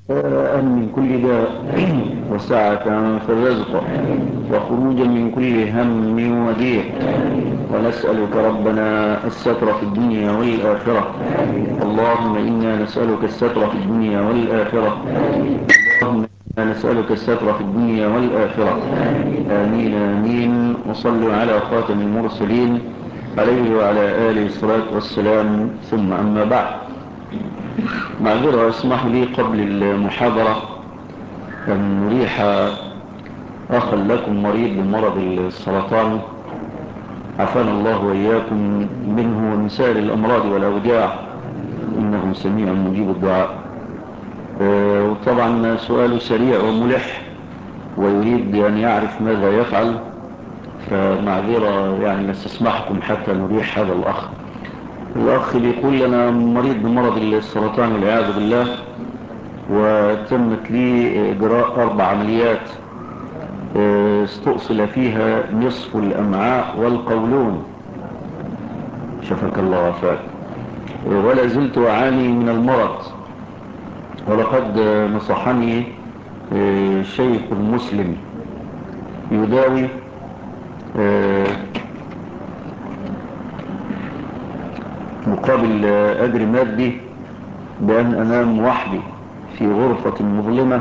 من كل داء وسعة في الرزق وخروجا من كل هم وضيق، ونسألك ربنا الستر في الدنيا والآخرة. اللهم إنا نسألك الستر في الدنيا والآخرة. اللهم إنا نسألك الستر في الدنيا والآخرة. آمين آمين. وصلوا على خاتم المرسلين عليه وعلى آله الصلاة والسلام، ثم أما بعد. معذرة، اسمحوا لي قبل المحاضرة أن نريح أخا لكم مريض بمرض السرطان، عافانا الله وإياكم منه ومن سائر الأمراض والأوجاع، إنه سميع مجيب الدعاء. وطبعا سؤال سريع وملح ويريد أن يعرف ماذا يفعل، فمعذرة يعني نستسمحكم حتى نريح هذا الأخ بيقول أنا مريض بمرض السرطان والعياذ بالله، وتمت لي إجراء 4 عمليات استؤصل فيها نصف الأمعاء والقولون، شفاك الله وعافاك، ولا زلت أعاني من المرض. ولقد نصحني شيخ مسلم يداوي مقابل أجر مادي بأن أنام وحدي في غرفة مظلمة،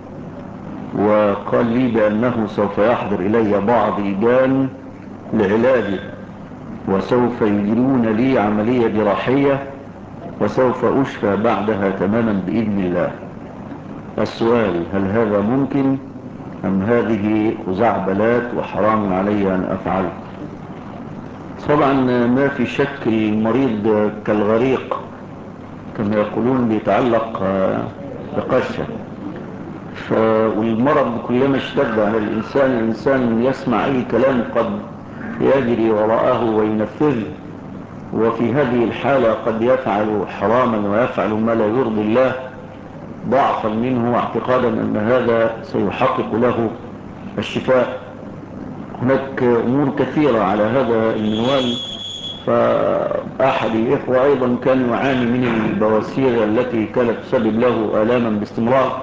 وقال لي بأنه سوف يحضر إلي بعض الجان لعلاجي، وسوف يجرون لي عملية جراحية، وسوف أشفى بعدها تماما بإذن الله. السؤال: هل هذا ممكن أم هذه خزعبلات وحرام علي أن أفعل؟ طبعا ما في شك المريض كالغريق كما يقولون، بيتعلق بقشة. والمرض كلما اشتد على الإنسان يسمع أي كلام قد يجري وراءه وينفذه، وفي هذه الحالة قد يفعل حراما ويفعل ما لا يرضي الله، ضعفا منه واعتقادا أن هذا سيحقق له الشفاء. هناك أمور كثيرة على هذا المنوال. فأحد الإخوة أيضا كان يعاني من البواسير التي كانت تسبب له آلاما باستمرار،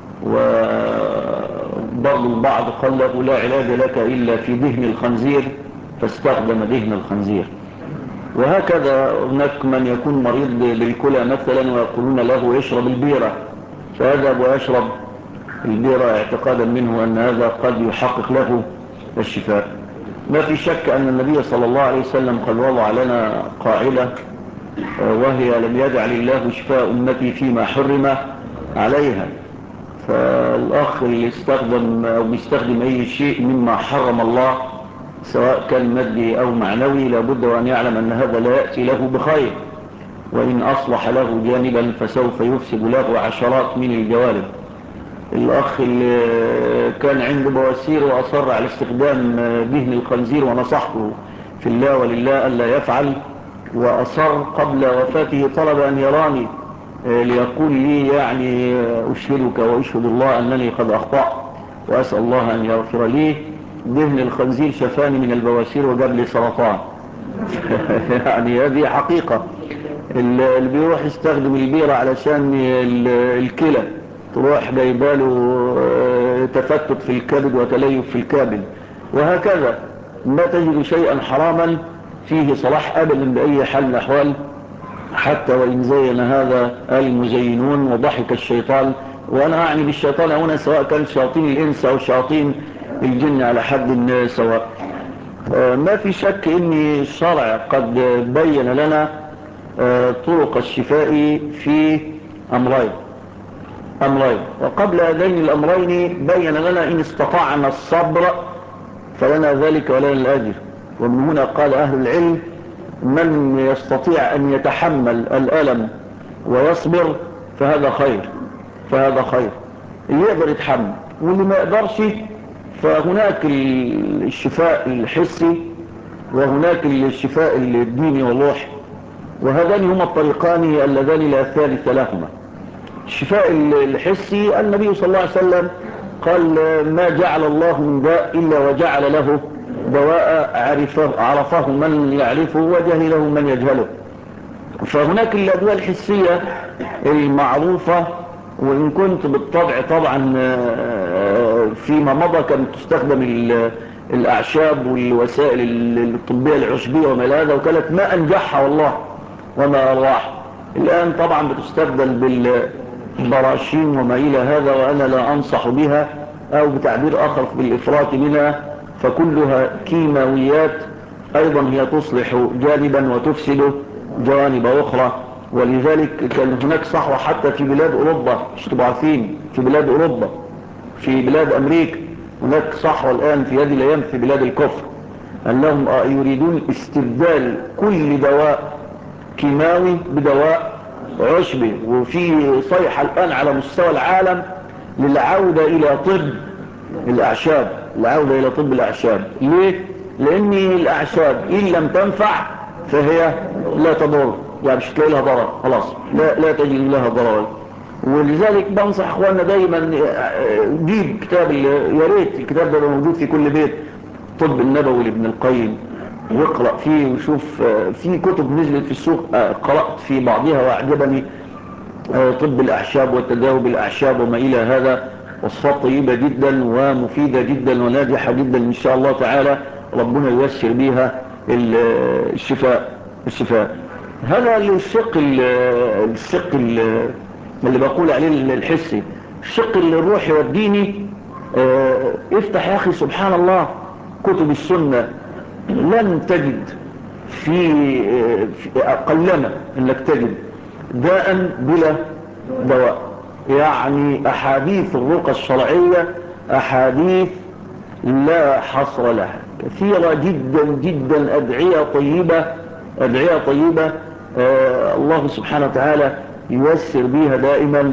وبعض البعض قال له لا علاج لك إلا في دهن الخنزير، فاستخدم دهن الخنزير. وهكذا هناك من يكون مريض بالكلى مثلا ويقولون له اشرب البيرة، فيذهب ويشرب البيرة اعتقادا منه أن هذا قد يحقق له الشفاء. ما في شك أن النبي صلى الله عليه وسلم قد وضع لنا قاعدة، وهي لم يجعل الله شفاء أمتي فيما حرم عليها. فالأخ اللي يستخدم أو بيستخدم أي شيء مما حرم الله سواء كان مادي أو معنوي لابد وأن يعلم أن هذا لا يأتي له بخير، وإن أصلح له جانبا فسوف يفسد له عشرات من الجوانب. الأخ اللي كان عنده بواسير وأصر على استخدام دهن الخنزير ونصحته في الله ولله ألا يفعل، وأصر قبل وفاته طلب أن يراني ليقول لي يعني أشهدك وأشهد الله أنني قد أخطأت وأسأل الله أن يغفر لي. دهن الخنزير شفاني من البواسير وجاب لي سرطان. يعني هذه حقيقة. اللي بيروح يستخدم البيرة علشان الكلى تروح جايباله تفتت في الكبد وتليف في الكبد، وهكذا ما تجد شيئا حراما فيه صلاح أبدا بأي حال من الأحوال، حتى وإن زين هذا المزينون وضحك الشيطان. وأنا أعني بالشيطان هنا سواء كان شياطين الإنس أو شياطين الجن على حد سواء. ما في شك أن الشرع قد بين لنا طرق الشفاء في أمرين، وقبل هذين الأمرين بين لنا إن استطعنا الصبر فلنا ذلك ولنا الأجر. ومن هنا قال أهل العلم: من يستطيع أن يتحمل الألم ويصبر فهذا خير. اللي يقدر يتحمل، واللي ما يقدرش فهناك الشفاء الحسي وهناك الشفاء الديني والروحي، وهذان هما الطريقان اللذان لا ثالث لهما. الشفاء الحسي النبي صلى الله عليه وسلم قال: ما جعل الله من داء إلا وجعل له دواء عرفه من يعرفه وجهله من يجهله. فهناك الأدوية الحسية المعروفة وإن كنت بالطبع طبعا فيما مضى كانت تستخدم الأعشاب والوسائل الطبية العشبية وما إلى هذا، وكانت ما أنجحها والله وما أرواح. الآن طبعا بتستبدل بالبراشيم وما إلى هذا، وأنا لا أنصح بها، أو بتعبير آخر بالإفراط منها، فكلها كيماويات أيضا هي تصلح جانبا وتفسد جوانب أخرى. ولذلك كان هناك صحوة حتى في بلاد أوروبا، مش تبقوا عارفين، في بلاد أوروبا، في بلاد أمريكا هناك صحوة الآن في هذه الأيام في بلاد الكفر، أنهم يريدون استبدال كل دواء كيماوي بدواء عشبي. وفي صيحة الآن على مستوى العالم للعودة إلى طب الأعشاب، العودة إلى طب الأعشاب. ليه؟ لأن الأعشاب إن لم تنفع فهي لا تضر، يعني مش تلاقي لها ضرر، خلاص لا تجد لها ضرر. ولذلك بنصح اخواننا دايما جيب كتاب، يا ريت الكتاب ده موجود في كل بيت، طب النبوي لابن القيم، واقرأ فيه وشوف. في كتب نزلت في السوق قرأت في بعضها واعجبني، طب الأعشاب والتداوي بالأعشاب وما إلى هذا، وصفات طيبة جدا ومفيدة جدا وناجحة جدا إن شاء الله تعالى، ربنا ييسر بها الشفاء. هذا الشق اللي بقول عليه الحسي. الشق الروحي والديني، افتح يا أخي سبحان الله كتب السنة، لن تجد في أقلما أنك تجد داء بلا دواء. يعني أحاديث الرقى الشرعية أحاديث لا حصر لها، كثيرة جدا جدا، أدعية طيبة الله سبحانه وتعالى ييسر بها دائما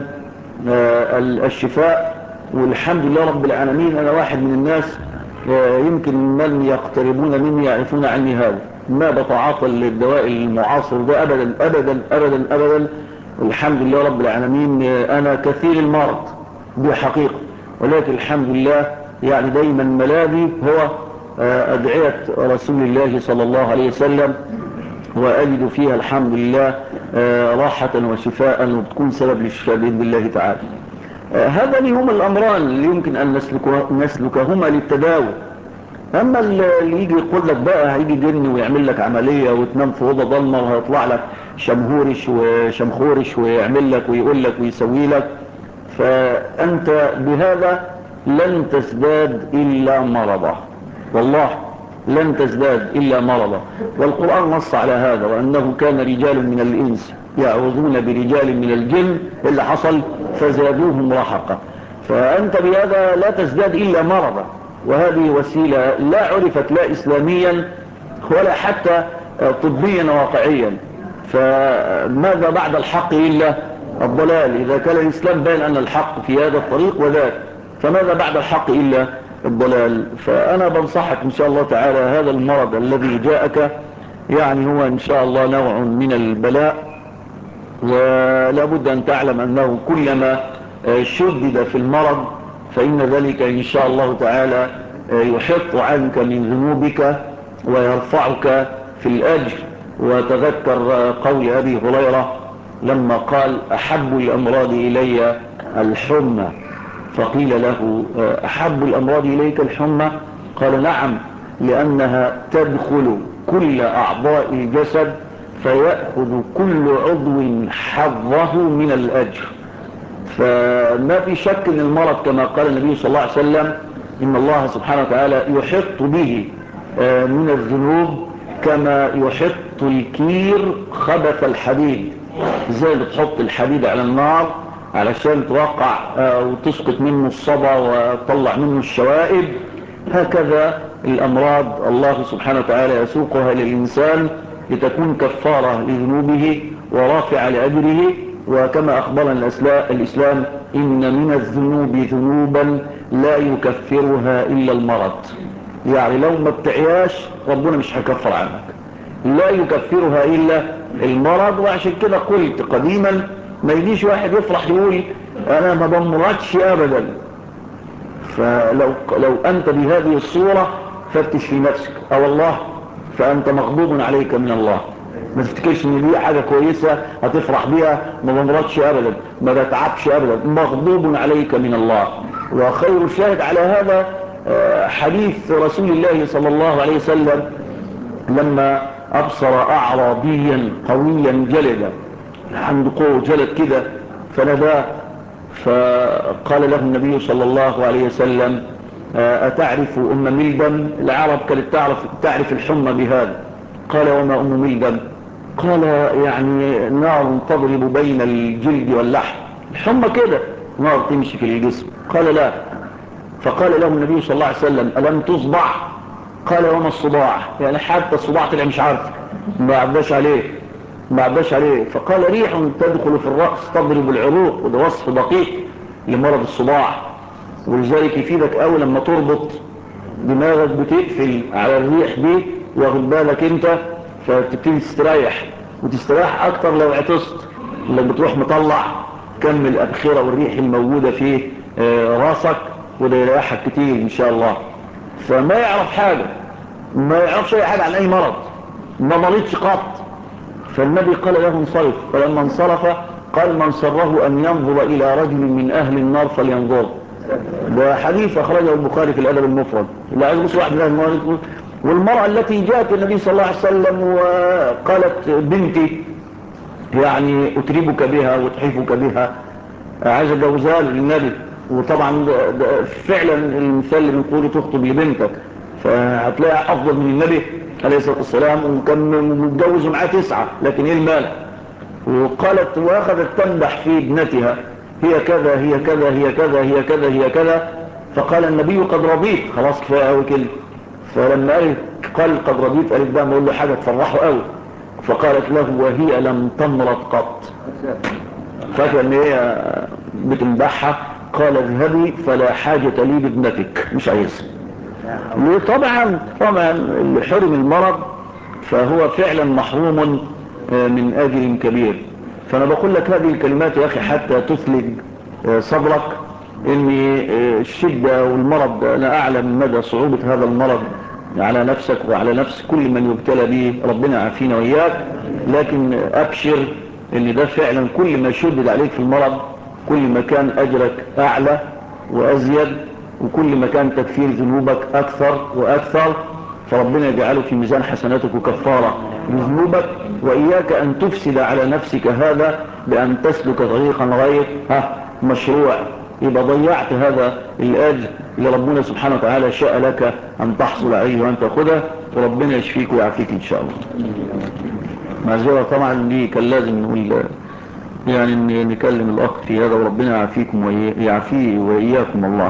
الشفاء. والحمد لله رب العالمين. أنا واحد من الناس يمكن من يقتربون مني يعرفون عني هذا، ما بتعاطى الدواء المعاصر ده أبدا أبدا أبدا أبدا. الحمد لله رب العالمين. أنا كثير المرض دي حقيقة، ولكن الحمد لله يعني دايما ملاذي هو أدعية رسول الله صلى الله عليه وسلم، وأجد فيها الحمد لله راحة وشفاء، وبتكون سبب للشفاء بإذن الله تعالى. هذان هم الأمران اللي يمكن أن نسلكهما للتداوي. أما اللي يجي يقول لك بقى هيجي جن ويعمل لك عملية وتنام في أوضة ضلمة وهيطلع لك شمهورش وشمخورش ويعمل لك ويقول لك ويسوي لك، فأنت بهذا لن تزداد إلا مرضا، والله لن تزداد إلا مرضا. والقرآن نص على هذا، وأنه كان رجال من الإنس يعوذون برجال من الجن، اللي حصل فزادوهم رهقا. فأنت بهذا لا تزداد إلا مرضا، وهذه وسيلة لا عرفت لا إسلاميا ولا حتى طبيا واقعيا. فماذا بعد الحق إلا الضلال؟ إذا كان الإسلام بين أن الحق في هذا الطريق وذاك، فماذا بعد الحق إلا الضلال؟ فأنا بنصحك إن شاء الله تعالى، هذا المرض الذي جاءك يعني هو إن شاء الله نوع من البلاء، ولا بد أن تعلم أنه كلما شدد في المرض فإن ذلك إن شاء الله تعالى يحط عنك من ذنوبك ويرفعك في الأجر. وتذكر قول أبي هريرة لما قال أحب الأمراض إلي الحمى، فقيل له أحب الأمراض إليك الحمى؟ قال نعم، لأنها تدخل كل أعضاء الجسد فيأخذ كل عضو حظه من الأجر. فما في شك ان المرض كما قال النبي صلى الله عليه وسلم ان الله سبحانه وتعالى يحط به من الذنوب كما يحط الكير خبث الحديد. زي بتحط الحديد على النار علشان توقع وتسقط منه الصدى وتطلع منه الشوائب، هكذا الأمراض الله سبحانه وتعالى يسوقها للإنسان لتكون كفارة لذنوبه ورافعة لأجره. وكما أخبرنا الإسلام إن من الذنوب ذنوبا لا يكفرها إلا المرض. يعني لو ما بتعياش ربنا مش هيكفر عنك، لا يكفرها إلا المرض. وعشان كده قلت قديما ما يجيش واحد يفرح يقول أنا ما بمرضش أبدا. فلو أنت بهذه الصورة فتش في نفسك، أو الله فأنت مغضوب عليك من الله. ما تفتكرش ان دي حاجة كويسة هتفرح بيها، ما بمرضش ابدا، ما بتعبش ابدا، مغضوب عليك من الله. وخير شاهد على هذا حديث رسول الله صلى الله عليه وسلم لما ابصر اعرابيا قويا جلدا، عنده قوة جلد كده، فناداه، فقال له النبي صلى الله عليه وسلم أتعرف أم ملدم؟ العرب كانت تعرف الحمى بهذا. قال وما أم ملدم؟ قال يعني نار تضرب بين الجلد واللحم، الحمى كده نار تمشي في الجسم. قال لا. فقال له النبي صلى الله عليه وسلم ألم تصبع؟ قال وما الصداع؟ يعني حتى الصداع طلع مش عارف، ما عداش عليه. فقال ريح تدخل في الرأس تضرب العروق، وده وصف دقيق لمرض الصداع. ولذلك يفيدك قوي لما تربط دماغك بتقفل على الريح دي، واخد بالك انت، فتبتدي تستريح، وتستريح اكتر لو عطست، لو بتروح مطلع كم الابخره والريح الموجوده في راسك، وده يريحك كتير ان شاء الله. فما يعرف حاجه، ما يعرفش اي حاجه عن اي مرض، ما مرضش قط. فالنبي قال له انصرف، فلما انصرف قال من سره أن ينظر إلى رجل من أهل النار فلينظر. ده حديث أخرجه البخاري في الأدب المفرد. لا عايز بس واحد من أهل النار. والمرأة التي جاءت النبي صلى الله عليه وسلم وقالت بنتي يعني أتربك بها وتحفك بها، عايز أجوزها للنبي. وطبعا ده فعلا المثال اللي بنقوله تخطب لبنتك، فهتلاقي أفضل من النبي عليه الصلاة والسلام، وكان متجوز معاه 9، لكن ايه المال؟ وقالت واخذت تمدح في ابنتها، هي كذا هي كذا هي كذا هي كذا هي كذا. فقال النبي قد رضيت، خلاص كفايه قوي كده. فلما قال قد رضيت، قالت بقى ما اقول له حاجه تفرحه قوي. فقالت له وهي لم تمرض قط. فاكر ان هي بتمدحها. قال اذهبي فلا حاجه لي بابنتك، مش عايزها. ليه؟ طبعا اللي حرم المرض فهو فعلا محروم من اجل كبير. فانا بقول لك هذه الكلمات يا اخي حتى تثلج صبرك، ان الشدة والمرض، انا اعلم مدى صعوبة هذا المرض على نفسك وعلى نفس كل من يبتلى به، ربنا يعافينا وإياك. لكن ابشر ان ده فعلا كل ما شدد عليك في المرض كل ما كان اجرك اعلى وازيد، وكل ما كان تكفير ذنوبك اكثر واكثر، فربنا يجعله في ميزان حسناتك وكفارة لذنوبك. وإياك أن تفسد على نفسك هذا بأن تسلك طريقا غير مشروع، يبقى ضيعت هذا الأجر اللي ربنا سبحانه وتعالى شاء لك أن تحصل عليه وأن تأخذه، وربنا يشفيك ويعافيك إن شاء الله. معذرة طبعا دي كان لازم نقول يعني نكلم الأخ في هذا، وربنا يعافيكم ويعافيه وإياكم الله.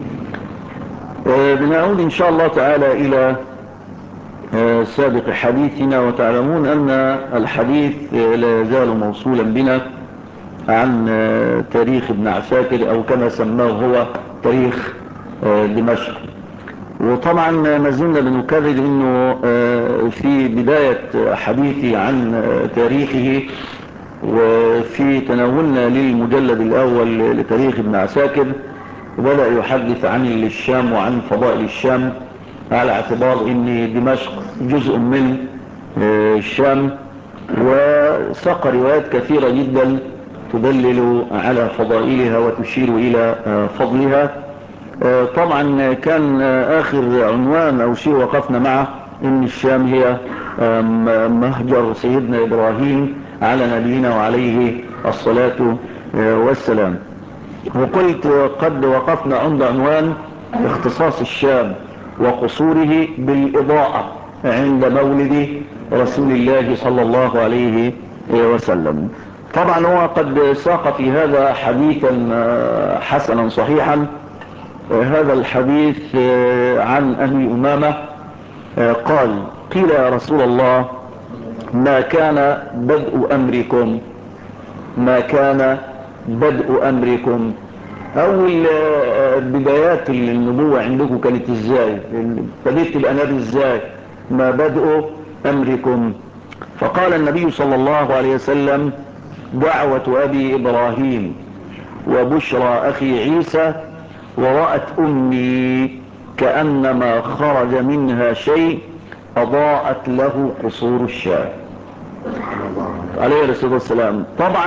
بنعود إن شاء الله تعالى إلى سابق حديثنا، وتعلمون أن الحديث لا يزال موصولا بنا عن تاريخ ابن عساكر، أو كما سماه هو تاريخ دمشق. وطبعا ما زلنا بنكرر أنه في بداية حديثي عن تاريخه وفي تناولنا للمجلد الأول لتاريخ ابن عساكر بدأ يحدث عن الشام وعن فضائل الشام، على اعتبار ان دمشق جزء من الشام، وساق روايات كثيرة جدا تدلل على فضائلها وتشير الى فضلها. طبعا كان اخر عنوان او شيء وقفنا معه ان الشام هي مهجر سيدنا ابراهيم على نبينا وعليه الصلاة والسلام. وقلت قد وقفنا عند عنوان اختصاص الشام وقصوره بالإضاءة عند مولد رسول الله صلى الله عليه وسلم. طبعا هو قد ساق في هذا حديثا حسنا صحيحا. هذا الحديث عن أبي أمامة قال قيل يا رسول الله ما كان بدء أمركم أول بدايات النبوة عندكم كانت إزاي؟ بديت تبقى نبي إزاي؟ ما بدء أمركم؟ فقال النبي صلى الله عليه وسلم دعوة أبي إبراهيم وبشرى أخي عيسى ورأت أمي كأنما خرج منها شيء أضاءت له قصور الشام. عليه الصلاة والسلام. طبعا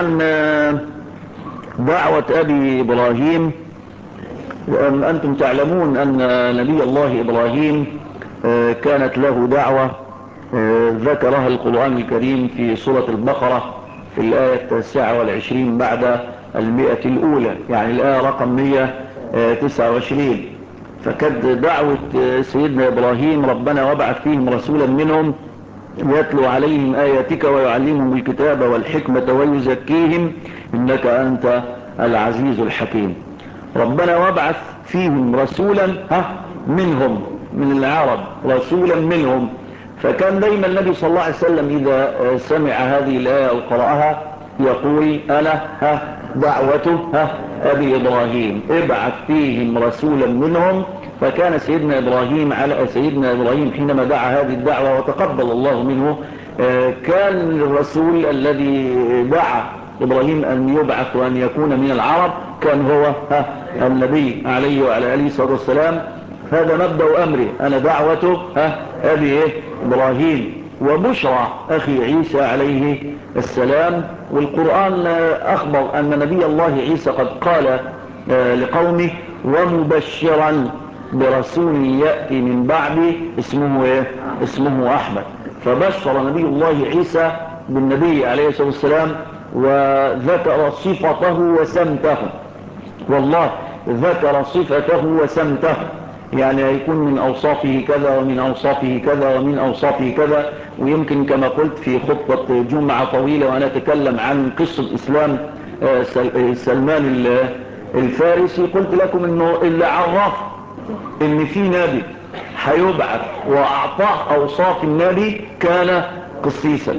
دعوة أبي إبراهيم، أنتم تعلمون أن نبي الله إبراهيم كانت له دعوة ذكرها القرآن الكريم في سورة البقرة في الآية 29 بعد 100 الأولى، يعني الآية رقم 129. فكانت دعوة سيدنا إبراهيم: ربنا وابعث فيهم رسولا منهم يتلو عليهم آياتك ويعلمهم الكتاب والحكمة ويزكيهم إنك أنت العزيز الحكيم. ربنا وابعث فيهم رسولا منهم، من العرب، رسولا منهم. فكان دايما النبي صلى الله عليه وسلم إذا سمع هذه الآية أو قرأها يقول: أنا دعوة أبي إبراهيم، ابعث فيهم رسولا منهم. فكان سيدنا إبراهيم حينما دعا هذه الدعوة وتقبل الله منه، كان الرسول الذي دعا إبراهيم أن يبعث وأن يكون من العرب كان هو النبي عليه وعلى آله الصلاة والسلام. هذا مبدأ أمره: أنا دعوة أبي إبراهيم وبشرى أخي عيسى عليه السلام. والقرآن أخبر أن نبي الله عيسى قد قال لقومه: ومبشرا برسول يأتي من بعدي اسمه أحمد. فبشر نبي الله عيسى بالنبي عليه الصلاة والسلام وذكر صفته وسمته. والله ذكر صفته وسمته، يعني هيكون من أوصافه كذا ومن أوصافه كذا ومن أوصافه كذا. ويمكن كما قلت في خطبة جمعة طويلة وأنا أتكلم عن قصة إسلام سلمان الفارسي، قلت لكم إنه اللي عرف إن في نبي هيبعث وأعطاه أوصاف النبي كان قسيسا.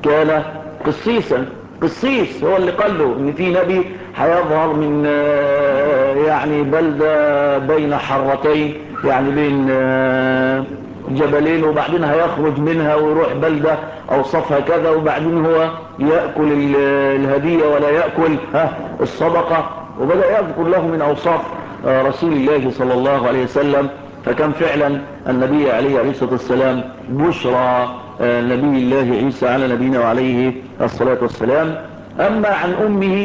قسيس هو اللي قال له إن في نبي هيظهر من يعني بلدة بين حرتين، يعني بين جبلين، وبعدين هيخرج منها ويروح بلدة أوصافها كذا، وبعدين هو يأكل الهدية ولا يأكل الصدقة. وبدأ يذكر له من أوصاف رسول الله صلى الله عليه وسلم. فكان فعلا النبي عليه الصلاة والسلام بشرى نبي الله عيسى على نبينا وعليه الصلاة والسلام. أما عن أمه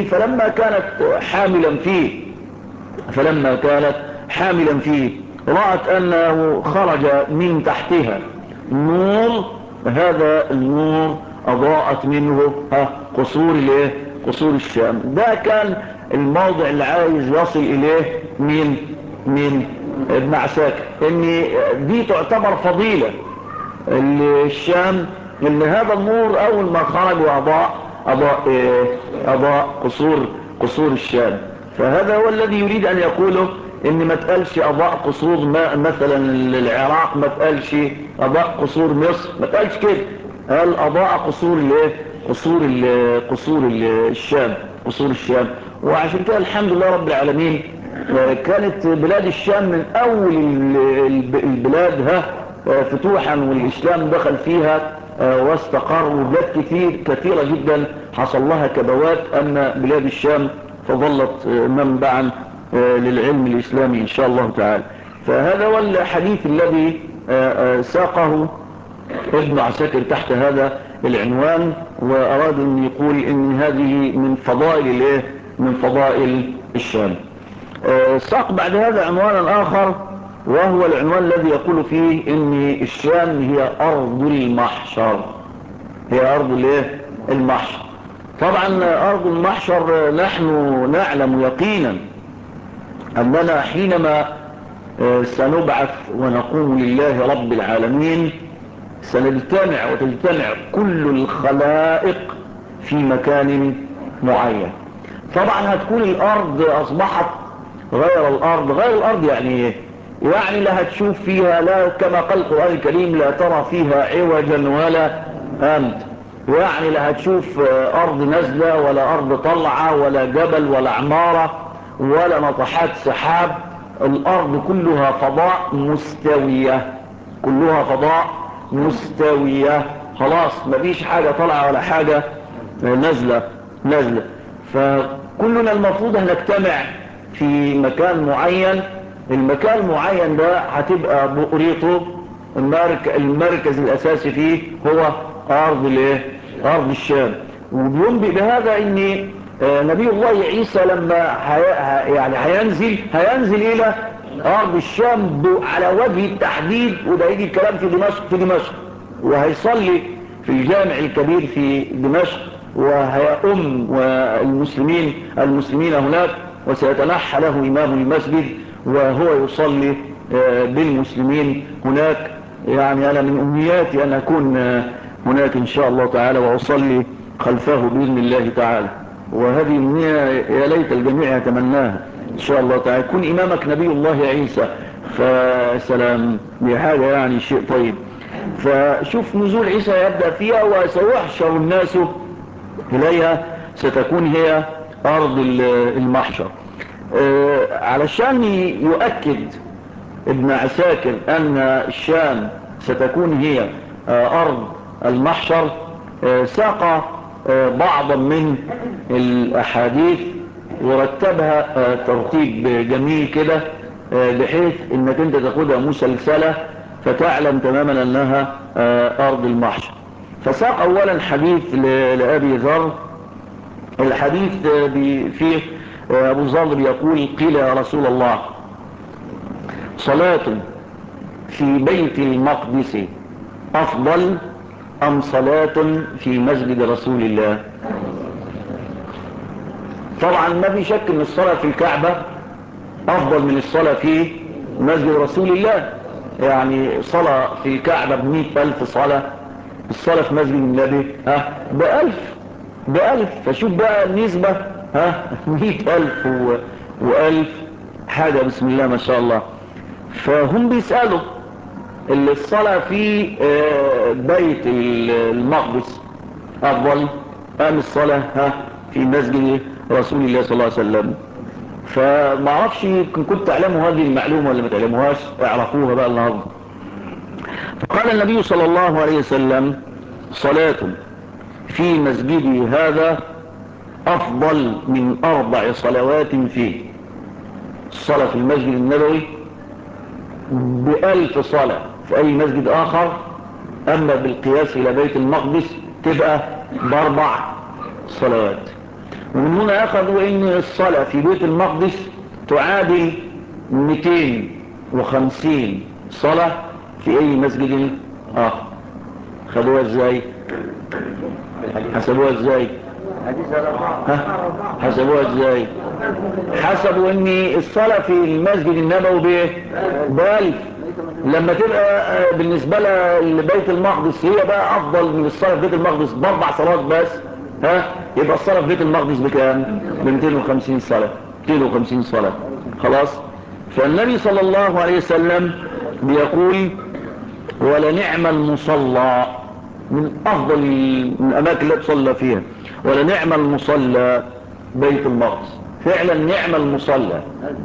فلما كانت حاملا فيه رأت أنه خرج من تحتها نور، هذا النور أضاءت منه قصور الشام. ده كان الموضع اللي عايز يصل إليه من ابن عساكر، ان دي تعتبر فضيلة الشام، ان هذا النور اول ما خرج اضاء قصور الشام. فهذا هو الذي يريد ان يقوله، ان ما تقالش اضاء قصور مثلا العراق، ما تقالش اضاء قصور مصر، ما تقالش كده، قال اضاء قصور الشام. وعشان كده الحمد لله رب العالمين كانت بلاد الشام من اول البلاد فتوحا، والاسلام دخل فيها واستقر، وبلاد كثيرة جدا حصل لها كبوات. اما بلاد الشام فظلت منبعا للعلم الاسلامي ان شاء الله تعالى. فهذا هو الحديث الذي ساقه ابن عساكر تحت هذا العنوان، واراد ان يقول ان هذه من فضائل الشام. ساق بعد هذا عنوانا آخر، وهو العنوان الذي يقول فيه ان الشام هي أرض المحشر. طبعا أرض المحشر نحن نعلم يقينا أننا حينما سنبعث ونقوم لله رب العالمين سنجتمع وتجتمع كل الخلائق في مكان معين. طبعا هتكون الأرض أصبحت غير الأرض يعني ايه؟ يعني لا هتشوف فيها، لا كما قال القرآن الكريم: لا ترى فيها عوجا ولا أمت. يعني لا هتشوف أرض نزلة ولا أرض طلعة ولا جبل ولا عمارة ولا نطحات سحاب. الأرض كلها فضاء مستوية، خلاص مفيش حاجة طلعة ولا حاجة نزلة. فكلنا المفروض هنجتمع في مكان معين. المكان المعين ده هتبقى بؤريته المركز الاساسي فيه هو أرض الشام. وبينبئ بهذا ان نبي الله عيسى لما يعني هينزل الى أرض الشام على وجه التحديد، وده يجي الكلام في دمشق وهيصلي في الجامع الكبير في دمشق، وهيؤم المسلمين هناك، وسيتنحى له إمام المسجد وهو يصلي بالمسلمين هناك. يعني أنا من أمنياتي أن أكون هناك إن شاء الله تعالى وأصلي خلفه بإذن الله تعالى، وهذه أمنية يا ليت الجميع يتمناها إن شاء الله تعالى. يكون إمامك نبي الله عيسى، فسلام، دي حاجة يعني شيء طيب. فشوف نزول عيسى يبدأ فيها وسيحشر الناس إليها، ستكون هي أرض المحشر. علشان يؤكد ابن عساكر أن الشام ستكون هي أرض المحشر، ساق بعضا من الأحاديث ورتبها ترتيب جميل كده، بحيث انك انت تاخدها مسلسلة فتعلم تماما انها أرض المحشر. فساق أولا حديث لأبي ذر. الحديث فيه أبو ذر بيقول: قيل يا رسول الله، صلاة في بيت المقدس أفضل أم صلاة في مسجد رسول الله؟ طبعا ما في شك ان الصلاة في الكعبة أفضل من الصلاة في مسجد رسول الله. يعني صلاة في الكعبة ب100,000 صلاة، الصلاة في مسجد النبي ب1000. فشوف بقى النسبة 100,000 و1000 حاجة، بسم الله ما شاء الله. فهم بيسألوا الصلاة في بيت المقدس أفضل أم الصلاة في مسجد رسول الله صلى الله عليه وسلم؟ فما اعرفش كنت تعلموا هذه المعلومة ولا ما تعلموهاش، اعرفوها بقى النهارده. فقال النبي صلى الله عليه وسلم: صلاة في مسجدي هذا أفضل من 4 صلوات فيه. الصلاة في المسجد النبوي ب1000 صلاة في أي مسجد آخر، أما بالقياس إلى بيت المقدس تبقى ب4 صلوات. ومن هنا أخذوا إن الصلاة في بيت المقدس تعادل 250 صلاة في أي مسجد آخر. خدوها إزاي؟ حسبوها إزاي؟ حسبوها إزاي؟ حسبوا إن الصلاة في المسجد النبوي ب1000، لما تبقى بالنسبة لبيت المقدس هي بقى أفضل من الصلاة في بيت المقدس ب4 صلوات بس، يبقى الصلاة في بيت المقدس بكام؟ ب250 صلاة، 250 صلاة. خلاص. فالنبي صلى الله عليه وسلم بيقول: ولنعم المصلى، من أفضل الأماكن اللي تصلى فيها، ولنعم المصلى بيت المقدس. فعلا نعم المصلى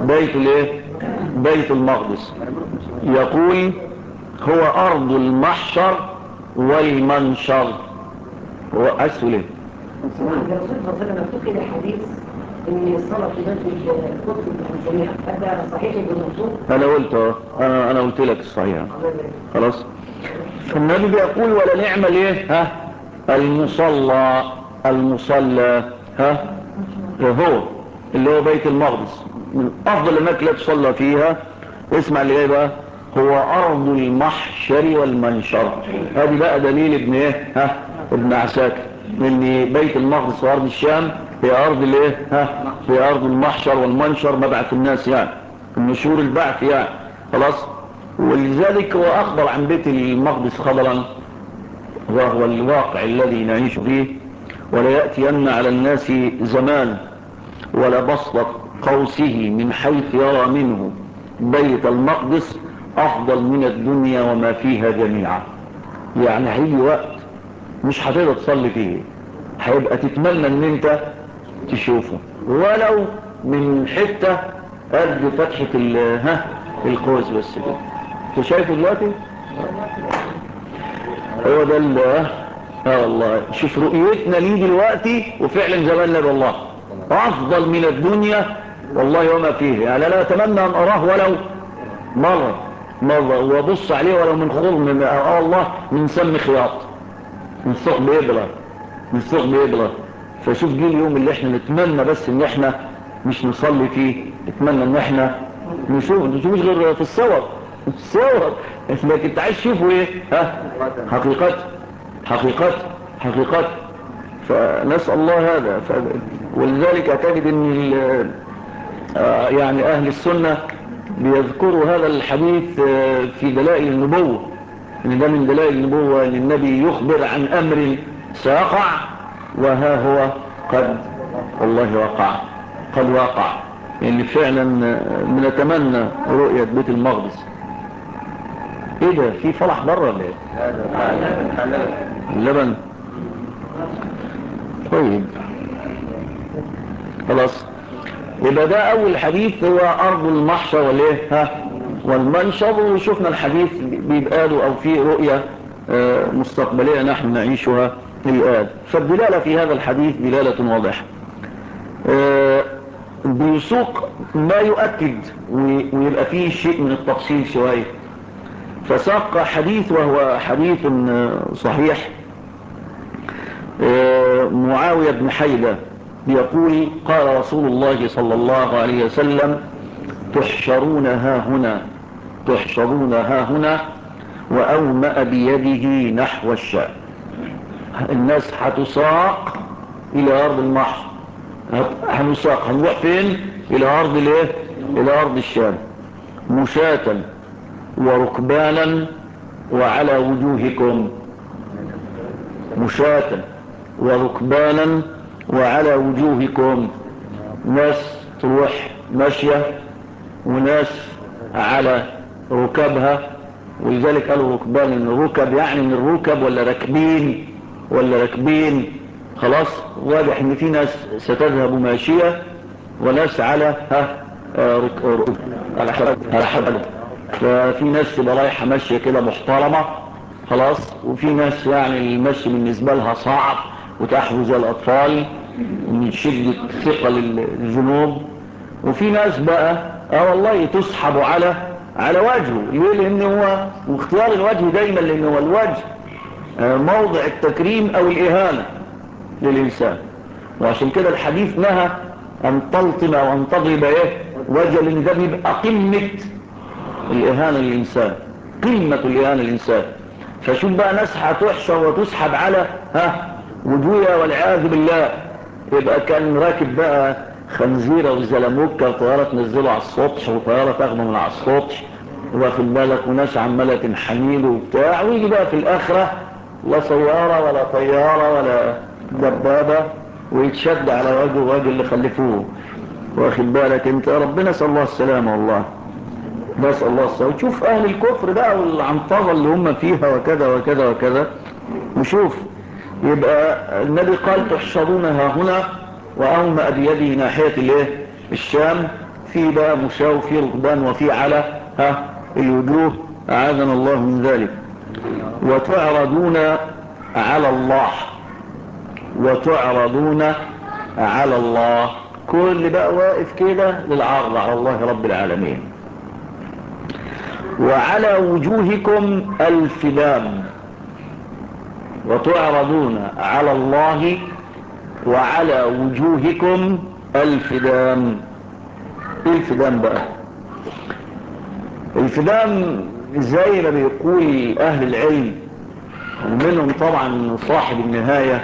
بيت المقدس. يقول: هو أرض المحشر والمنشر. هو أسهل ايه؟ الرسول صلى الله عليه وسلم افتقد الحديث ان الصلاه في مسجد القدس الجميع، هذا صحيح بالمنصوص؟ انا قلت لك الصحيح. خلاص. فالنبي بيقول: ولا نعم الايه المصلى وهو اللي هو بيت المقدس، من افضل الاماكن اللي تصلى فيها. اسمع اللي جاي بقى: هو ارض المحشر والمنشر. هذه بقى دليل ابن عساكر ان بيت المقدس وارض الشام هي ارض الايه هي ارض المحشر والمنشر، مبعث الناس يعني، النشور البعث يعني. خلاص. ولذلك هو اخبر عن بيت المقدس خبرا، وهو الواقع الذي نعيش فيه: ولا يأتين على الناس زمان ولبسط قوسه من حيث يرى منه بيت المقدس أفضل من الدنيا وما فيها جميعا. يعني هيجي وقت مش هتقدر تصلي فيه، هيبقى تتمنى ان انت تشوفه ولو من حتة قد فتحة القوس بس كده. انت شايفه دلوقتي؟ هو ده والله شوف رؤيتنا ليه دلوقتي، وفعلا زماننا والله افضل من الدنيا والله وما فيه. يعني انا اتمنى ان اراه ولو مرة وابص عليه ولو من خرم الله، من سم خياط، من ثقب ابره. السوق بيجرى. فشوف جه اليوم اللي احنا نتمنى بس ان احنا مش نصلي فيه، نتمنى ان احنا نشوفش غير في الصور لكن انت عايز تشوفه ايه؟ حقيقات. فنسأل الله هذا. ولذلك تجد ان يعني اهل السنة بيذكروا هذا الحديث في دلائل النبوة، ان ده من دلائل النبوة ان النبي يخبر عن امر سيقع وها هو قد والله وقع. يعني فعلا بنتمنى رؤية بيت المقدس. ايه ده؟ في فرح بره ولا ايه؟ اللبن. طيب خلاص، يبقى ده اول حديث هو ارض المحشر والايه والمنشر. وشفنا الحديث بيبقى له او فيه رؤية مستقبلية نحن نعيشها الآن. فالدلالة في هذا الحديث دلالة واضحة بيسوق ما يؤكد ويبقى فيه شيء من التفصيل شوية. فساق حديث وهو حديث صحيح معاوية بن حيدة يقول قال رسول الله صلى الله عليه وسلم تحشرون ها هنا وأومأ بيده نحو الشام. الناس هتساق إلى أرض المحشر، هنروح فين؟ إلى أرض الايه؟ إلى أرض الشام، مشاة وركبانا وعلى وجوهكم. مشاة وركبانا وعلى وجوهكم، ناس تروح ماشية وناس على ركبها. ولذلك قالوا ركبان، ان الركب يعني من الركب ولا راكبين. خلاص واضح ان في ناس ستذهب ماشية وناس على على حبل. ففي ناس تبقى رايحة ماشية كده محترمة خلاص، وفي ناس يعني المشي بالنسبة لها صعب وتحوز الأطفال من شدة ثقل الذنوب. وفي ناس بقى والله تسحب على وجهه. ليه؟ لأنه هو واختيار الوجه دايما، لأنه هو الوجه موضع التكريم أو الإهانة للإنسان. وعشان كده الحديث نهى أن تلطم أو أن تضرب وجه، لأن ده بيبقى قمة الإهانة للإنسان، فشوف بقى ناس هتحشر وتسحب على وجوهها والعياذ بالله. يبقى كان راكب بقى خنزيرة وزلموكة وطيارة تنزله على السطح وطيارة تاخده من على السطح واخد بالك، وناس عمالة تنحنيله وبتاع، ويجي بقى في الآخرة لا سيارة ولا طيارة ولا دبابة ويتشد على وجه اللي خلفوه واخد بالك انت. ربنا نسأل الله السلامة والله، نسأل الله السلامة. وتشوف أهل الكفر بقى والعنطزة اللي هم فيها وكذا وشوف. يبقى النبي قال تحشرون ها هنا وأومأ بيده ناحية الايه؟ الشام. في بقى مشاة وفي ركبان وفي على الوجوه، أعاذنا الله من ذلك. وتعرضون على الله، كل بقى واقف كده للعرض على الله رب العالمين. وعلى وجوهكم الفدام، وتعرضون على الله وعلى وجوهكم الفدام. ايه الفدام بقى؟ الفدام زي ما بيقول اهل العلم ومنهم طبعا صاحب النهاية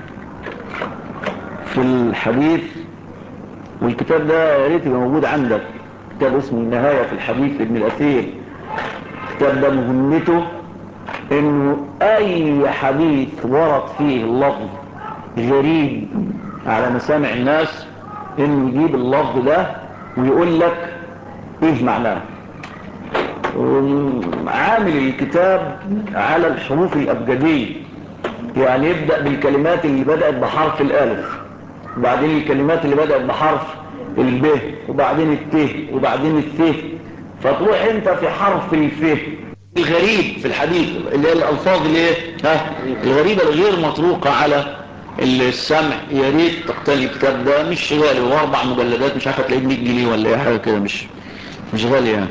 في الحديث، والكتاب ده يا ريت يبقى موجود عندك، كتاب اسمه النهاية في الحديث لابن الأثير. الكتاب ده مهمته انه اي حديث ورد فيه اللفظ غريب على مسامع الناس انه يجيب اللفظ ده ويقول لك ايه معناه. عامل الكتاب على الحروف الابجدية، يعني يبدأ بالكلمات اللي بدأت بحرف الالف، وبعدين الكلمات اللي بدأت بحرف الب، وبعدين الت، وبعدين الث. فتروح انت في حرف الف الغريب في الحديث، اللي هي الالفاظ اللي الغريبة الغير مطروقة على السمع. يا ريت تقتني الكتاب ده، مش غالي، هو 4 مجلدات، مش عارف تلاقيه 100 جنيه ولا اي حاجه كده، مش غالي يعني.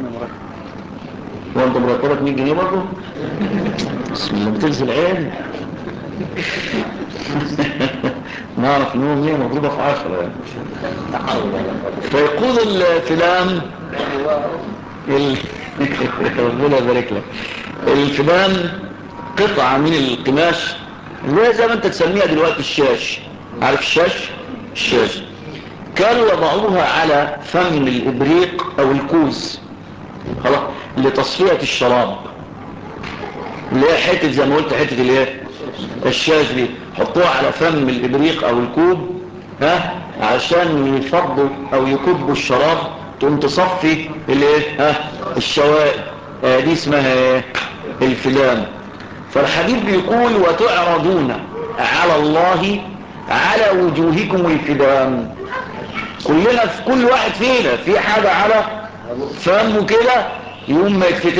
وانت مرتبك 100 جنيه برضه؟ بسم الله، بتنزل عين. نعرف انهم هي مضروبة في 10 يعني. فيقول الفلان ربنا يبارك لك. الفلان قطعة من القماش اللي هي زي ما انت تسميها دلوقتي الشاش. عارف الشاش كانوا يضعوها على فم الابريق او الكوز خلاص لتصفية الشراب، اللي هي حتة زي ما قلت حتة اللي هي الشاش دي، حطوها على فم الابريق او الكوب عشان يفضوا او يكبوا الشراب تقوم تصفي الايه الشوائب. دي اسمها ايه؟ الفلام. فالحديث بيقول وتعرضون على الله على وجوهكم الفلام. كلنا في كل واحد فينا في حاجة على فمه كده يقوم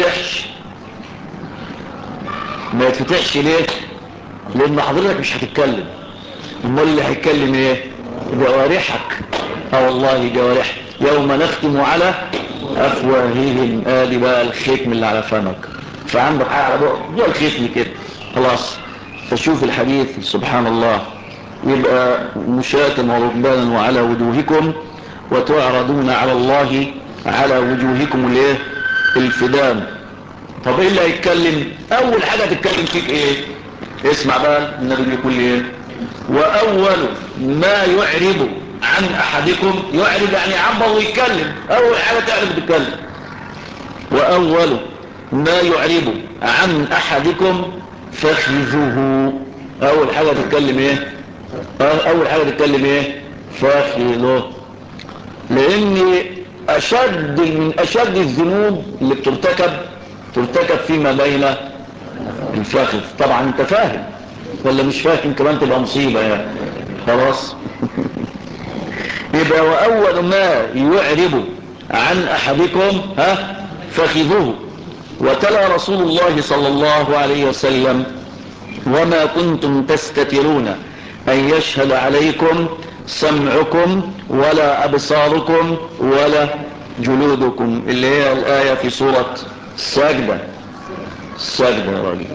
ما يتفتحش ليه؟ لان حضرتك مش هتتكلم، امال اللي هيتكلم ايه؟ جوارحك. والله جوارح يوم نختم على افواههم. ادي بقى الختم اللي على فمك، فعندك حاجه على بقى الختم كده خلاص. فشوف الحديث سبحان الله، يبقى مشاة وركبانا وعلى وجوهكم وتعرضون على الله على وجوهكم الايه؟ الفدان. طب ايه اللي هيتكلم؟ اول حاجه تتكلم فيك ايه؟ اسمع بقى النبي بيقول ايه؟ واول ما يعرض عن احدكم، يعرض يعني يعبر ويتكلم، اول حاجه تعرض تتكلم. واول ما يعرض عن احدكم فخذوه. اول حاجه تتكلم ايه؟ اول حاجه تتكلم ايه؟ فخذوه. لان من اشد الذنوب اللي ترتكب فيما بين الفخذ. طبعا انت فاهم ولا مش فاهم؟ كمان تبقى مصيبة يعني. خلاص. يبقى واول ما يعرب عن احدكم فخذوه. وتلا رسول الله صلى الله عليه وسلم وما كنتم تستترون ان يشهد عليكم سمعكم ولا ابصاركم ولا جلودكم، اللي هي الايه في سوره السجده يا راجل.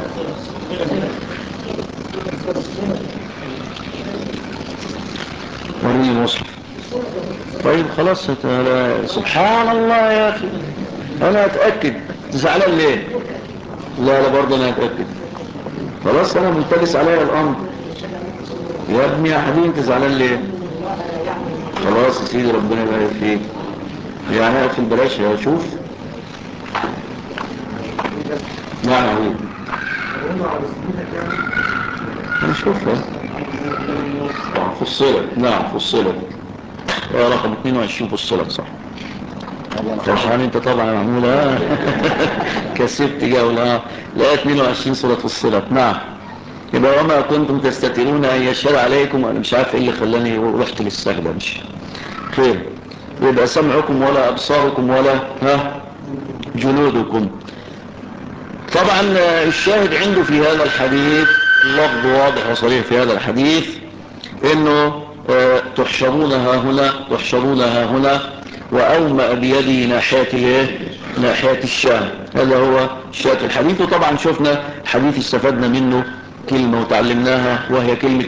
وريني المصحف. طيب خلاص سبحان الله يا اخي، انا اتاكد. زعلان ليه؟ لا برضه انا اتاكد. خلاص انا ملتبس عليا الامر. يا ابني يا حبيبي انت زعلان ليه؟ خلاص يا سيدي ربنا يبارك فيك. يعني اقفل بلاش. شوف نعم يا حبيبي نشوفها. فصلت. نعم فصلت. رقم 22 فصلت صح. فرحان انت طبعا يا محمود. كسبت جولة. لا 22 سورة فصلت. نعم. يبقى وما كنتم تستترون ان يشهد عليكم. انا مش عارف ايه اللي خلاني رحت للسجدة. مش خير. يبقى سمعكم ولا ابصاركم ولا جلودكم. طبعا الشاهد عنده في هذا الحديث اللفظ واضح وصريح في هذا الحديث انه تحشرون ها هنا واومأ بيده ناحية الشام. هذا هو شاهد الحديث. وطبعا شفنا حديث استفدنا منه كلمة وتعلمناها وهي كلمة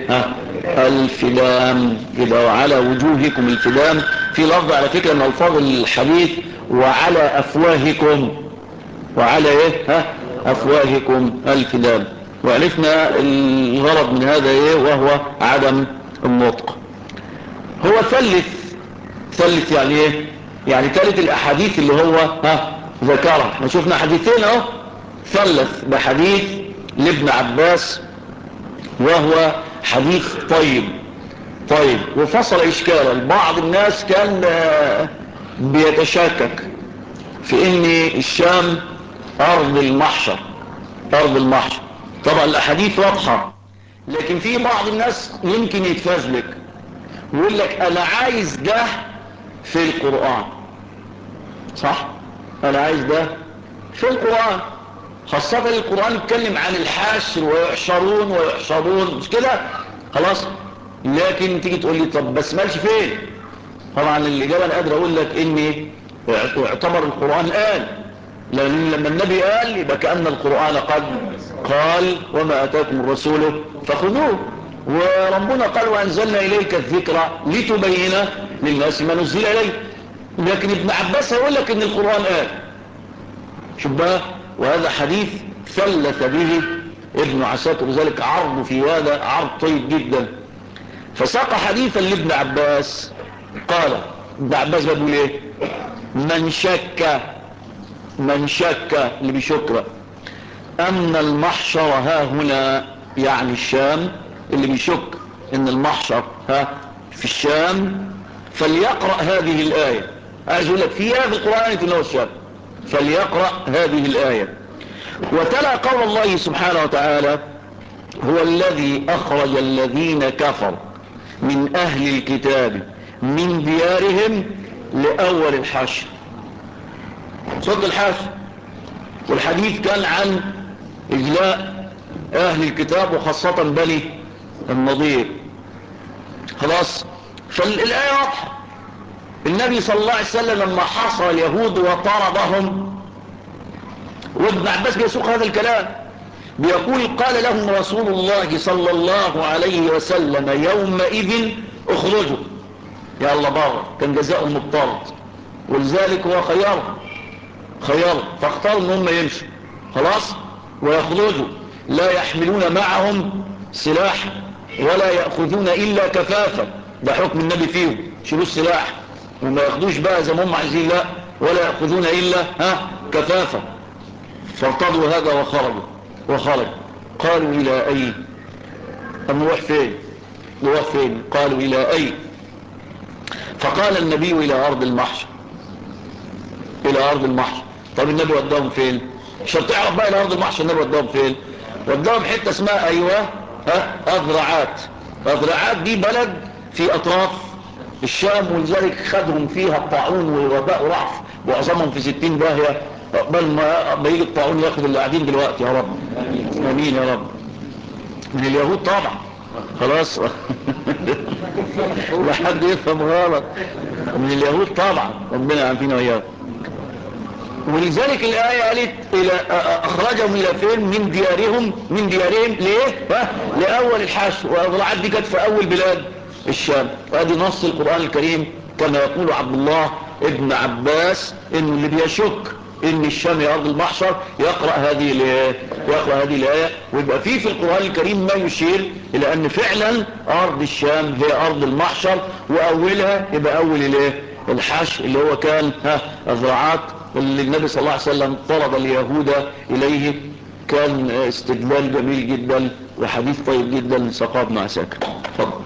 الفلام. يبقى على وجوهكم الفلام. في لفظ على فكرة من الفاظ الحديث وعلى افواهكم. وعلى افواهكم الفلام. وعرفنا الغرض من هذا وهو عدم النطق. هو ثلث يعني يعني ثالث الاحاديث اللي هو ذكرها. احنا شفنا حديثين ثلث بحديث لابن عباس وهو حديث طيب وفصل اشكالا. بعض الناس كان بيتشاكك في ان الشام ارض المحشر. طبعا الاحاديث واضحة، لكن في بعض الناس يمكن يتفزلك ويقول لك انا عايز ده في القرآن. صح؟ انا عايز ده في القرآن، خاصة القرآن يتكلم عن الحشر ويحشرون مش كده؟ خلاص. لكن تيجي تقول لي طب بس مالش فين؟ طبعا الاجابة انا قادر اقول لك ان يعتبر القرآن قال لأن لما النبي قال يبقى كأن القرآن قد قال وما أتاكم الرسول فخذوه. وربنا قال وأنزلنا إليك الذكرى لتبين للناس ما نزل إليه. لكن ابن عباس هيقول لك ان القرآن قال. شوف بقى، وهذا حديث ثلث به ابن عساكر، وذلك عرض في هذا عرض طيب جدا. فساق حديثا لابن عباس قال ابن عباس بيقول ايه؟ من شك اللي بيشك ان المحشر ها هنا، يعني الشام، اللي بيشك ان المحشر ها في الشام فليقرأ هذه الآية. عايز اقول لك في آية في القرآن في نوع الشام، فليقرأ هذه الآية. وتلا قول الله سبحانه وتعالى هو الذي أخرج الذين كفروا من أهل الكتاب من ديارهم لأول الحشر، صوت الحشر. والحديث كان عن إجلاء أهل الكتاب وخاصة بني النضير. خلاص، فالآية واضحة. النبي صلى الله عليه وسلم لما حاصر اليهود وطردهم، وابن عباس بيسوق هذا الكلام بيقول قال لهم رسول الله صلى الله عليه وسلم يومئذ اخرجوا، يا الله بره، كان جزاؤهم الطرد، ولذلك هو خيار فاختاروا ان هم يمشوا خلاص ويخرجوا، لا يحملون معهم سلاح ولا يأخذون إلا كفافا. ده حكم النبي فيهم، شيلوا السلاح وما ياخدوش بقى زي ما هم عايزين، لا، ولا يأخذون إلا كفافا. فارتضوا هذا وخرجوا. قالوا إلى أي؟ نروح فين؟ قالوا إلى أي؟ فقال النبي إلى أرض المحشر. طب النبي وداهم فين؟ عشان تعرف بقى إلى أرض المحشر النبي وداهم فين؟ وداهم حتة اسمها أذرعات دي بلد في أطراف الشام، ولذلك خدهم فيها الطاعون ووباء رعف وعظمهم في 60 باهية. بل ما يجي الطاعون ياخد اللي قاعدين دلوقتي يا رب. امين يا رب. من اليهود طبعا، خلاص. لا حد يفهم غلط، من اليهود طبعا، ربنا يعافينا وإياهم. ولذلك الآية قالت أخرجهم إلى فين؟ من ديارهم ليه؟ لأول الحشر. وأضرعات دي كانت في أول بلاد الشام. وهذه نص القرآن الكريم كما يقول عبد الله ابن عباس إنه اللي بيشك إن الشام هي أرض المحشر يقرأ هذه الآية. ويبقى في القرآن الكريم ما يشير إلى أن فعلا أرض الشام هي أرض المحشر، وأولها يبقى أول الحشر اللي هو كان أذرعات، اللي النبي صلى الله عليه وسلم طلب اليهود إليه. كان استدلال جميل جدا وحديث طيب جدا ساقه ابن عساكر. تفضل.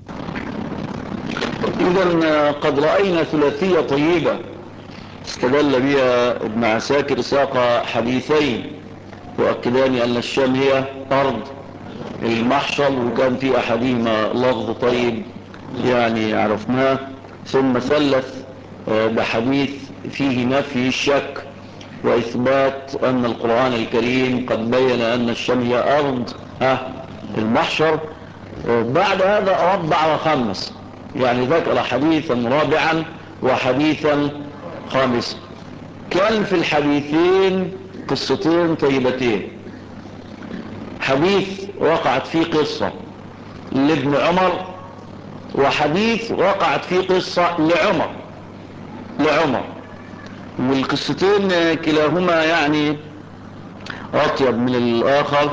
إذا قد رأينا ثلاثية طيبة استدل بها ابن عساكر، ساق حديثين يؤكدان أن الشام هي أرض المحشر، وكان في أحدهما لفظ طيب يعني عرفناه، ثم ثلث بحديث فيه نفي الشك وإثبات أن القرآن الكريم قد بين أن الشام هي أرض المحشر. بعد هذا ربع وخمس، يعني ذكر حديثا رابعا وحديثا خامسا. كان في الحديثين قصتين طيبتين. حديث وقعت فيه قصة لابن عمر، وحديث وقعت فيه قصة لعمر. والقصتين كلاهما يعني أطيب من الآخر،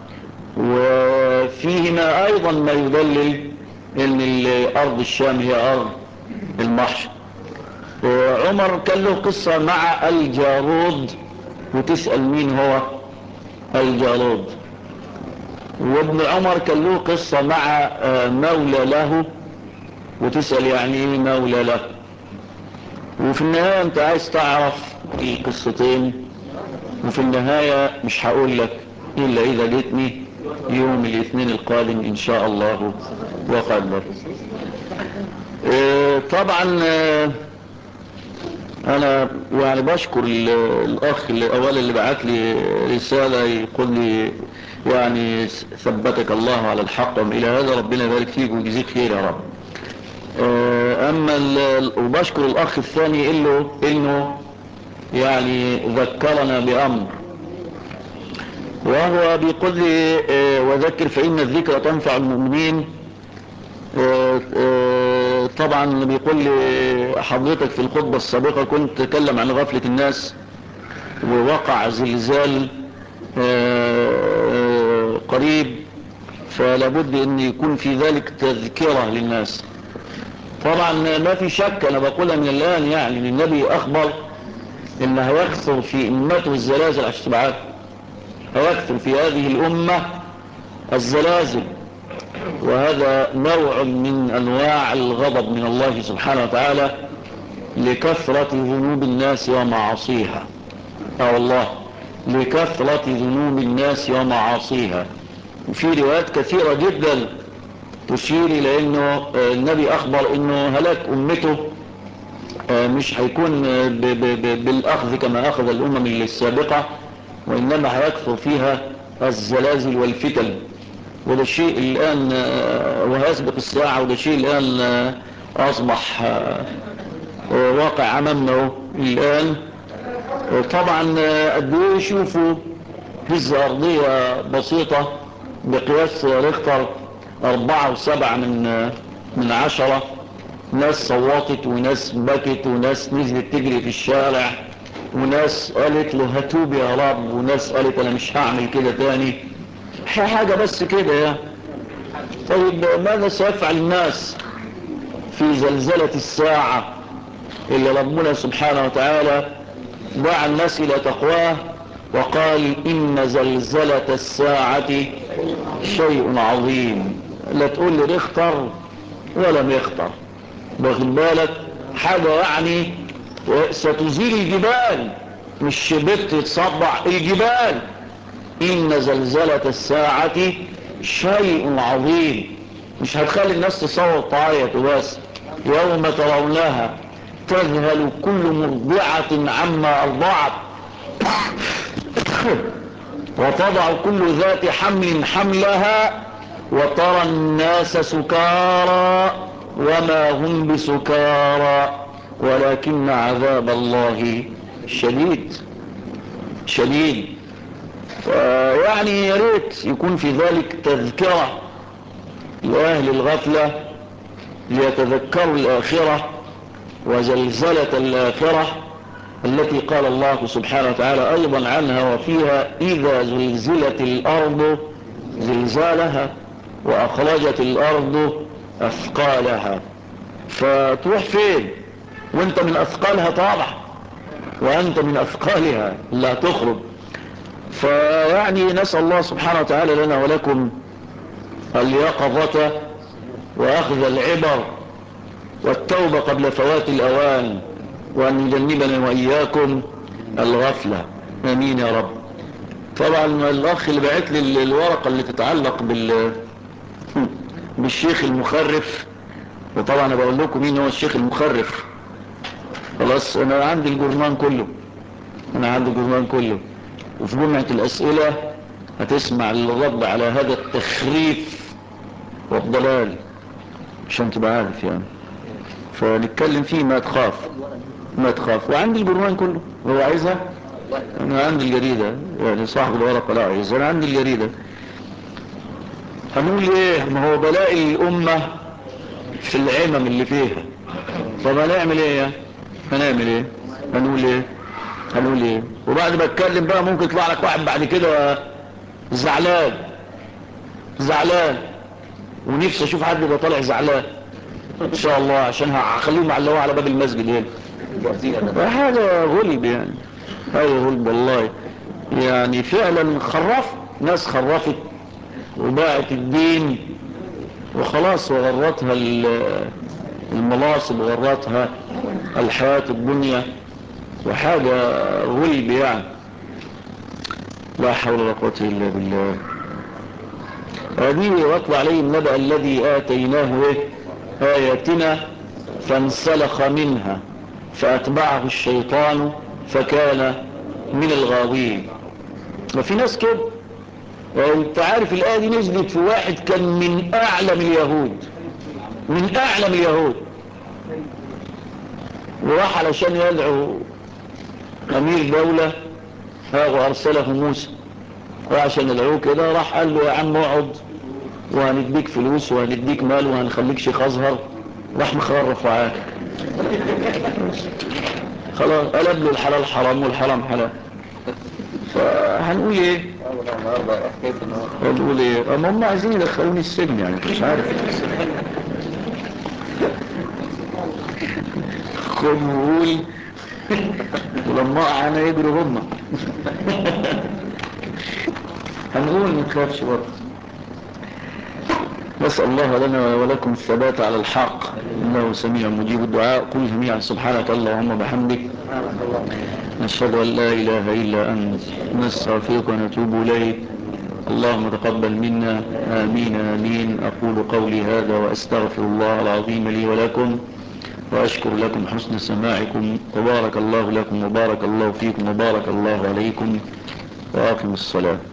وفيهما أيضا ما يدلل أن أرض الشام هي أرض المحشر. عمر كان له قصة مع الجارود، وتسأل مين هو الجارود. وابن عمر كان له قصة مع مولى له، وتسأل يعني ايه مولى له. وفي النهاية انت عايز تعرف القصتين، وفي النهاية مش هقول لك إلا إذا جيتني يوم الاثنين القادم إن شاء الله وقدر. طبعا أنا يعني بشكر الأخ أولا اللي بعت لي رسالة يقول لي يعني ثبتك الله على الحق إلى هذا، ربنا يبارك فيك ويجزيك خير يا رب. أما وبشكر الأخ الثاني إنه يعني ذكرنا بأمر، وهو بيقول لي وذكر فإن الذكر تنفع المؤمنين. طبعا بيقول لي حضرتك في الخطبة السابقة كنت تكلم عن غفلة الناس، ووقع زلزال قريب، فلابد ان يكون في ذلك تذكرة للناس. طبعا ما في شك، انا بقولها من الان، يعني النبي اخبر ان هيكثر في امته الزلازل، عشان تبقى عارف هيكثر في هذه الامة الزلازل، وهذا نوع من انواع الغضب من الله سبحانه وتعالى لكثرة ذنوب الناس ومعاصيها. والله لكثرة ذنوب الناس ومعاصيها. وفي روايات كثيرة جدا تشير الى انه النبي اخبر انه هلاك امته مش هيكون بالاخذ كما اخذ الامم السابقة، وانما هيكثر فيها الزلازل والفتن. وده شيء الان وهيسبق الساعة، وده شيء الان اصبح واقع امامنا الان. طبعا قد ايه يشوفوا هزة ارضية بسيطة بقياس ريختر 4.7 من 10، ناس صوتت وناس بكت وناس نزلت تجري في الشارع وناس قالت له هتوب يا رب وناس قالت انا مش هعمل كده تاني، حاجة بس كده يعني. طيب ماذا سيفعل الناس في زلزلة الساعة اللي ربنا سبحانه وتعالى دعا الناس الى تقواه وقال ان زلزلة الساعة شيء عظيم؟ لا تقول لي ريختر ولا ميختر، واخد بالك؟ حاجة يعني ستزيل الجبال، مش بت تصدع الجبال. ان زلزلة الساعة شيء عظيم، مش هتخلي الناس تصوت تعيط وبس. يوم ترونها تذهل كل مرضعة عما ارضعت وتضع كل ذات حمل حملها وترى الناس سكارى وما هم بسكارى ولكن عذاب الله شديد شديد. يعني يا ريت يكون في ذلك تذكرة لأهل الغفلة ليتذكروا الآخرة وزلزلة الآخرة التي قال الله سبحانه وتعالى أيضا عنها وفيها إذا زلزلت الأرض زلزالها وأخرجت الأرض أثقالها. فتروح فين وانت من أثقالها؟ طبعا وأنت من أثقالها لا تخرج. فيعني نسأل الله سبحانه وتعالى لنا ولكم اليقظة وأخذ العبر والتوبة قبل فوات الأوان، وأن يجنبنا وإياكم الغفلة، آمين يا رب. طبعا الأخ اللي بعت لي الورقة اللي تتعلق بالشيخ المخرف، وطبعا أنا بقول لكم مين هو الشيخ المخرف. خلاص أنا عندي الجرنان كله، وفي جمعة الأسئلة هتسمع الرد على هذا التخريف والضلال عشان تبقى عارف يعني، فنتكلم فيه ما تخاف. وعندي البرنامج كله، هو عايزها؟ انا عندي الجريدة، يعني صاحب الورقة لا عايز، انا عندي الجريدة. هنقول ايه؟ ما هو بلاقي الامة في العمم اللي فيها، طب هنعمل ايه؟ هنقول ايه؟ وبعد ما اتكلم بقى ممكن يطلع لك واحد بعد كده زعلان ونفسي اشوف حد يبقى طالع زعلان ان شاء الله، عشان هخليهم معلقوه على باب المسجد هنا. حاجه غلب يعني، والله يعني فعلا ناس خرفت وباعت الدين وخلاص، وغرتها المناصب وغرتها الحياة الدنيا، وحاجة غلب يعني. لا حول ولا قوة إلا بالله. هذه واتل عليهم نبأ الذي آتيناه آياتنا فانسلخ منها فأتبعه الشيطان فكان من الغاوين. وفي ناس كده، انت عارف الآية دي نزلت في واحد كان من أعلم اليهود، وراح علشان يدعو أمير دولة وأرسله موسى، وعشان العو كده راح قال له يا عم اقعد وهنديك فلوس وهنديك مال وهنخليك شيخ أزهر، راح مخرف وعاك خلاص قلب له الحلال حرام والحرام حلال. فهنقول ايه؟ هنقول ايه؟ اما هم عايزين يدخلوني السجن يعني مش عارف خد وقول ولما اقع انا يجروا هم هنقول ما تخافش برضه. نسأل الله لنا ولكم الثبات على الحق إنه سميع مجيب الدعاء. قل جميعا سبحانك اللهم بحمدك نشهد أن لا إله إلا أنت نستغفرك ونتوب إليك. اللهم تقبل منا آمين آمين. أقول قولي هذا وأستغفر الله العظيم لي ولكم وأشكر لكم حسن سماعكم وبارك الله لكم وبارك الله فيكم وبارك الله عليكم وأقم الصلاة.